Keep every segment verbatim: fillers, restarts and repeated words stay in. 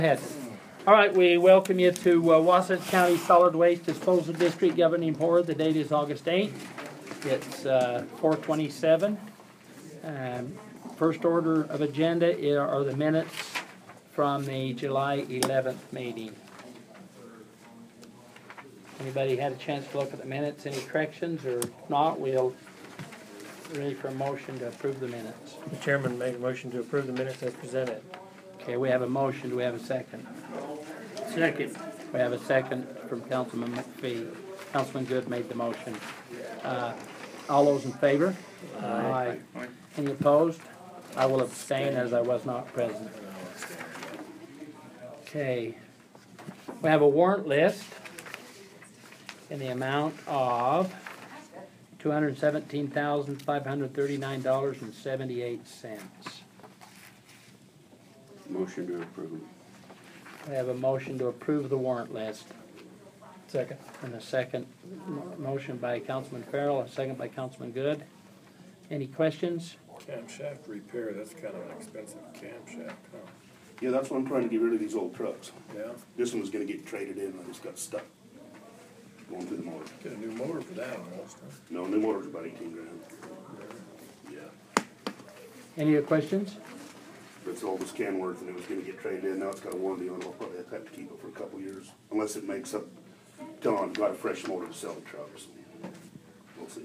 Ahead. All right, we welcome you to uh, Wasatch County Solid Waste Disposal District Governing Board. The date is August eighth. It's uh, four twenty-seven. Um, first order of agenda are the minutes from the July eleventh meeting. Anybody had a chance to look at the minutes? Any corrections? Or if not, we'll ready for a motion to approve the minutes. The chairman made a motion to approve the minutes as presented. Okay, we have a motion. Do we have a second? Second. We have a second from Councilman McPhee. Councilman Good made the motion. Uh, all those in favor? Aye. Aye. Any opposed? I will abstain as I was not present. Okay. We have a warrant list in the amount of two hundred seventeen thousand five hundred thirty-nine dollars and seventy-eight cents. Motion to approve. We have a motion to approve the warrant list. Second. And a second mo- motion by Councilman Farrell, a second by Councilman Good. Any questions? Camshaft repair, that's kind of an expensive camshaft, huh? Yeah, that's why I'm trying to get rid of these old trucks. Yeah, This one was gonna get traded in, and I just got stuck going through the motor. get a new motor for that almost, huh? No, new motor's about eighteen grand. Yeah, Any other questions? it's all this Canworth, and it was gonna get traded in, now it's got a warranty on it, I'll probably have to keep it for a couple of years. Unless it makes up, till I've got a fresh motor to sell the trucks. We'll see.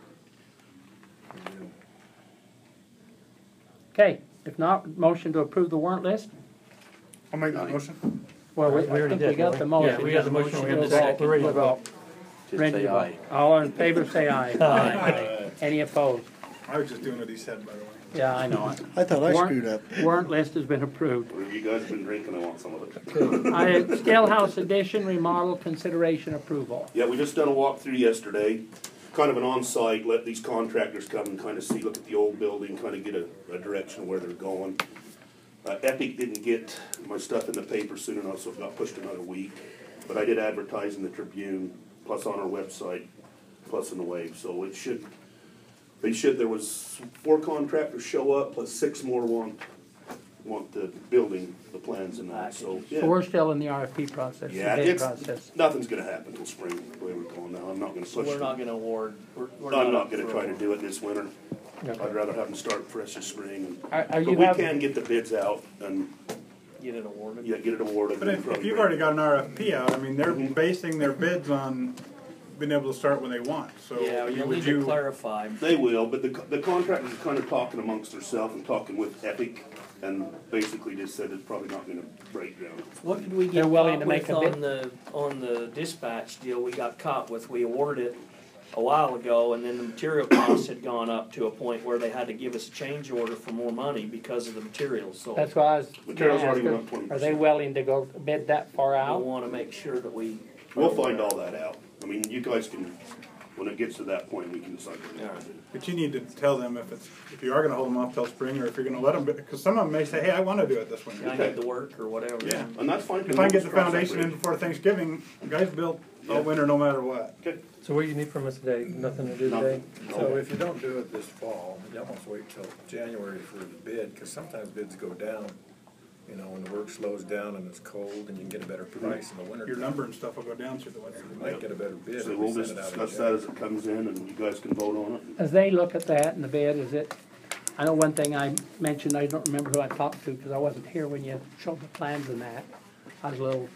Okay, if not, motion to approve the warrant list? I'll make that motion. Well, we, We I already think we did, got didn't the we? motion. Yeah, we got the motion, we got the We'll second. vote. We're ready to We'll vote. Just Ready say to vote. aye. All in favor, say aye. Aye. Any opposed? I was just doing what he said, by the way. Yeah, I know it. I thought I Warrant- screwed up. Warrant list has been approved. Well, you guys have been drinking, I want some of it. I, Scalehouse Addition remodel consideration approval. Yeah, we just done a walkthrough yesterday, kind of an on-site, let these contractors come and kind of see, look at the old building, kind of get a, a direction of where they're going. Uh, Epic didn't get my stuff in the paper soon enough, so it got pushed another week. But I did advertise in the Tribune, plus on our website, plus in the Wave, so it should, they should, there was four contractors show up, plus six more want, want the building, the plans and that, so, yeah. So we're still in the R F P process, the Yeah, bid it's, process. nothing's gonna happen till spring, the way we're going now, I'm not gonna So push. we're not gonna award, we're, we're I'm not up gonna for try to award. do it this winter. Okay. I'd rather have them start fresh this spring. and- Are, are But you we have, can get the bids out and, Get it awarded. yeah, get it awarded. But if, if you've already got an R F P out, I mean, they're Mhm. basing their bids on being able to start when they want, so. Yeah, you'll would need to you- clarify. They will, but the, the contractors are kind of talking amongst themselves and talking with Epic, and basically just said it's probably not gonna break down. What did we They're get willing caught to make with a bid. on the, on the dispatch deal we got caught with? We awarded it a while ago, and then the material costs had gone up to a point where they had to give us a change order for more money because of the materials, so. that's why I was gonna Materials ask already went her, up twenty are they percent. willing to go bid that far We out? wanna make sure that we. We'll find all that out. I mean, you guys can, when it gets to that point, we can decide what we're gonna do. But you need to tell them if it's, if you are gonna hold them off till spring, or if you're gonna let them, because some of them may say, hey, I wanna do it this I winter. need the work or whatever. Yeah. And that's fine. If I can get the Cross that foundation in bridge. before Thanksgiving, guys built Yeah. all winter no matter what. Okay. So what do you need from us today? Nothing to do today? Nothing. So if you don't do it this fall, you almost wait till January for the bid, because sometimes bids go down. You know, when the work slows down and it's cold, and you can get a better price in the winter. Your number and stuff will go down through the winter. You might get a better bid So if we'll we just send it out in discuss that January. as it comes in, and you guys can vote on it. As they look at that in the bid, is it, I know one thing I mentioned, I don't remember who I talked to, because I wasn't here when you showed the plans and that. I was a little,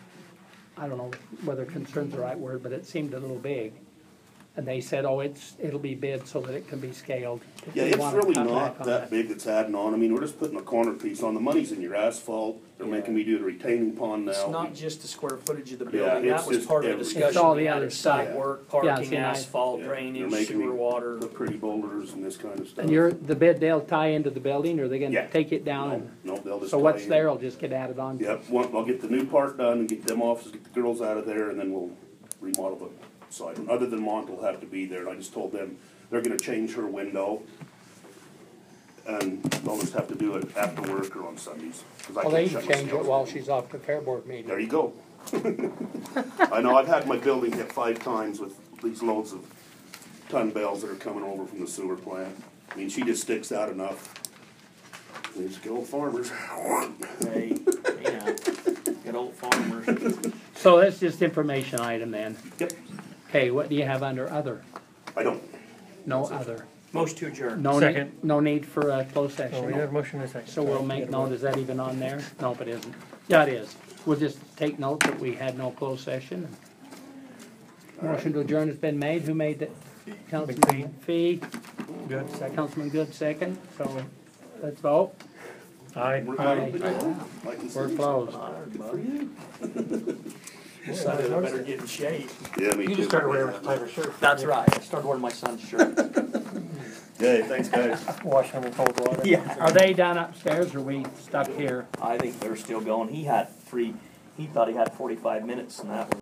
I don't know whether concerned's the right word, but it seemed a little big. And they said, oh, it's, it'll be bid so that it can be scaled. If Yeah, you it's wanna really cut back not on that big that's adding on. I mean, we're just putting a corner piece on. The money's in your asphalt. They're Yeah. making me do the retaining pond now. It's not just the square footage of the Yeah, building, it's that was just part of the everything. discussion. It's all we the had other at site stuff. work, Yeah, parking, see, I- asphalt, Yeah, drainage, they're making me sewer, water. Put pretty boulders and this kind of stuff. And you're, the bid, they'll tie into the building, or they're Yeah. gonna take it down No, and, no, they'll just so tie what's in. there will just get added on? to. Yep, one, I'll get the new part done and get them offices, get the girls out of there, and then we'll remodel the side. And other than Mont will have to be there, and I just told them they're gonna change her window. And they'll just have to do it after work or on Sundays. 'cause I Well, they can't can shut my change it scales while off. she's off the fair board meeting. There you go. I know, I've had my building hit five times with these loads of ton bales that are coming over from the sewer plant. I mean, she just sticks out enough. These good old farmers. Hey, yeah. So that's just information item then. Yep. Okay, what do you have under other? I don't. No other. Most to adjourn. No Second. need, no need for a closed Oh, we session. have a motion and a second. So we'll make note, is that even on there? Nope, it isn't. Yeah, it is. We'll just take note that we had no closed session. Motion to adjourn has been made. Who made that? Councilman Fee, Good, second. Councilman Good second, so let's vote. Aye. We're Aye. Like you We're said. closed. Decided I better get in shape. Yeah, me You too. just started wearing a tighter shirt. That's right. I started wearing my son's shirt. Okay, thanks, guys. Wash them in cold water. Yeah. Are they down upstairs or we stuck here? I think they're still going. He had three, he thought he had forty-five minutes and that was